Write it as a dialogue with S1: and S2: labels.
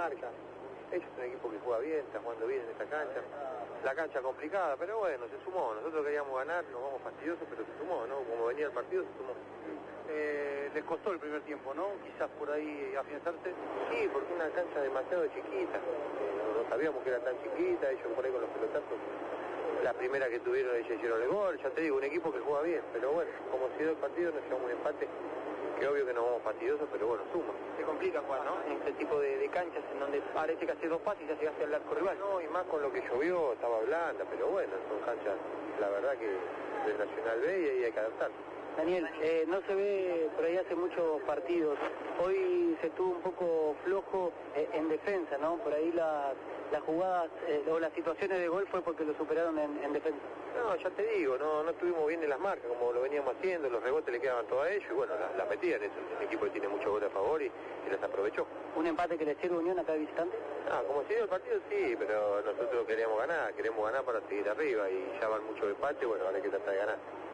S1: marca. Ellos es un equipo que juega bien, está jugando bien en esta cancha. La cancha complicada, pero bueno, se sumó. Nosotros queríamos ganar, nos vamos fastidiosos, pero se sumó, ¿no? Como venía el partido, se sumó.
S2: Les costó el primer tiempo, ¿no? Quizás por ahí afianzarse.
S1: Sí, porque una cancha demasiado chiquita. No sabíamos que era tan chiquita, ellos por ahí con los pelotazos. La primera que tuvieron, ellos hicieron el gol. Ya te digo, un equipo que juega bien, pero bueno, como se dio el partido, nos llevamos un empate. Que obvio que nos vamos fastidiosos, pero bueno, suma.
S2: Se complica, Juan, ¿no? En este tipo de canchas en donde parece que hace dos pases y ya llegaste al arco rival.
S1: No, y más con lo que llovió, estaba blanda, pero bueno, son canchas, la verdad que del Nacional B y ahí hay que adaptarse.
S3: Daniel, no se ve por ahí hace muchos partidos. Hoy se estuvo un poco flojo en defensa, ¿no? Por ahí las jugadas o las situaciones de gol fue porque lo superaron en defensa.
S1: No, ya te digo, no estuvimos bien en las marcas como lo veníamos haciendo, los rebotes le quedaban todos a ellos y bueno, las metían. Es un equipo que tiene muchos goles a favor y las aprovechó.
S3: ¿Un empate que le sirve a Unión acá de visitante?
S1: Como se dio el partido sí, pero nosotros queremos ganar para seguir arriba y ya van muchos empates, bueno, ahora hay que tratar de ganar.